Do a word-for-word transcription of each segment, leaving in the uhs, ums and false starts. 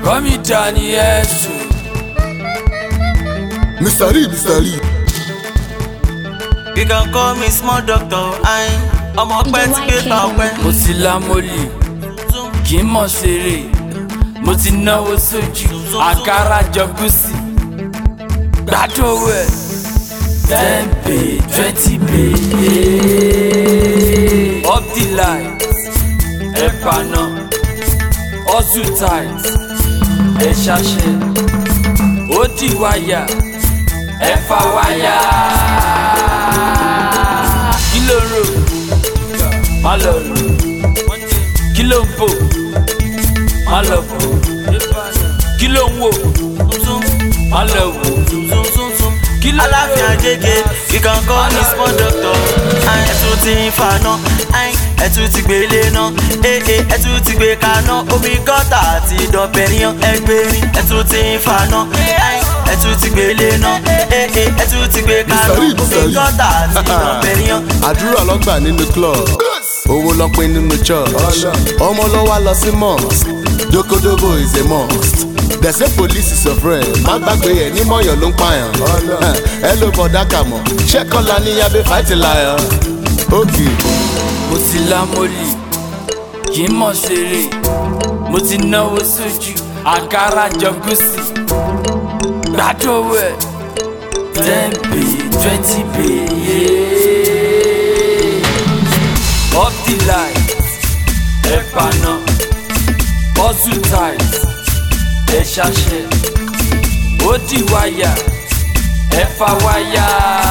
Come Johnny Yesu. Mister Lee, Mister Lee. You can call me small doctor. I I'm a pet to get Mo ti la moli, kì í mọ̀ ṣeré. Mo ti náwó sójú, àkàrà jọgúsì. Gbádùn owó ẹ̀. Ten pay, twenty pay. Up the line, ẹ paná. Hustle tight, ẹ ṣaṣẹ. Ó di wáyà, ẹ fa wáyà. Kí ló ń rò? Má lọ rò. Kí ló ń bò? Má lọ bò. Kí ló ń wò? Má lọ wò. Kí ló ń rò? Aláfíà jẹ́gẹ́, you can call me small doctor. Ẹ tún ti ń faná, ẹ tún ti gbélé náà. Ẹ tún ti gbé kaná, omi gọ́tà àti ìdọ̀bẹ̀ríyàn ẹgbẹ̀rin. Ẹ tún ti ń faná, ẹ tún ti gbélé náà. Ẹ tún ti gbé kaná, omi gọ́tà àti ìdọ̀bẹ̀ríyàn. Àdúrà ló gbà nínú club, owó ló pín nínú church. Ọmọ ló wá lọ sí mosque, Dokodobo is a must. They say police is your friend, má gbàgbé ẹ̀ ní mọ̀yàn ló ń pààyàn. Ẹ ló bọ̀ dákà mọ̀, ṣé kọ́lá ní yabẹ́ fight lion? Okay. Mo ti la moli, kì í mọ̀ ṣeré. Mo ti náwó sójú, àkàrà jọgúsì. Gbádùn owó ẹ̀. Ten pay, twenty pay. Up the line, ẹ paná. Hustle tight, ẹ ṣaṣẹ. Ó di wáyà, ẹ fa wáyà.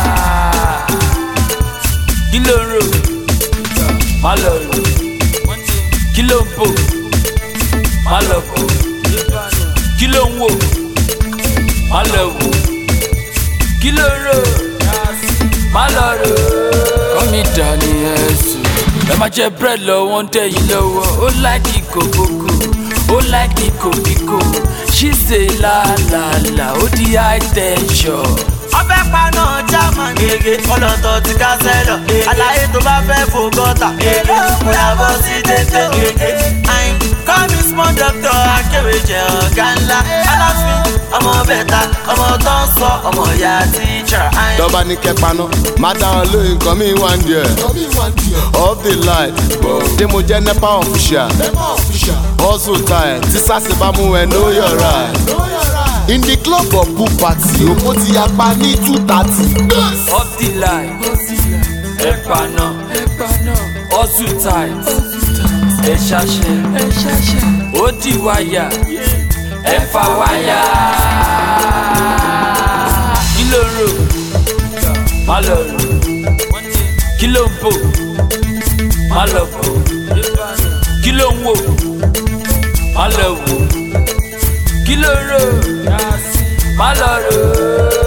Kí ló ń rò? Má lọ rò. Kí ló ń bò? Má lọ bò. Kí ló ń wò? Má lọ wò. Kí ló ń rò? Má lọ rò. Come Johnny Yesu. Ẹ má jẹ bread lọ́wọ́ ń tẹ̀yìn lọ́wọ́. Ó láìkì kòkòkò, ó láìkì kòbíkò. She say la la la, ó di high tension. Ọbẹ̀ paná German gègé, ọlọ́tọ̀ ti ká sẹ́lọ̀. Àlàyé tó bá fẹ́ fò gọ́tà. Èlé òkúra bọ́ sí tètè gègé. Call me small doctor, akéwì jẹ ọ̀gá ńlá. Aláfin, ọmọ bẹ̀ta, ọmọ tó ń sọ, ọmọ ìyá tíjà. Dọ́ba ní kẹpaná, má dá wọn lóyún nǹkan mi wá ń díẹ̀. Off the light, ṣé mo jẹ́ nepa official? Hustle tight, tí sásì bá mú ẹ know your right. In the club of pool party, òpó ti yapa ní two thirty. Up the line, ẹ paná. Hustle tight, ẹ ṣaṣẹ. Ó di wáyà, ẹ fa wáyà. Kí ló ń rò? Má lọ rò. Kí ló ń bò? Má lọ bò. Kí ló ń wò? Má lọ wò. Kí ló ń rò? Má lọ rò.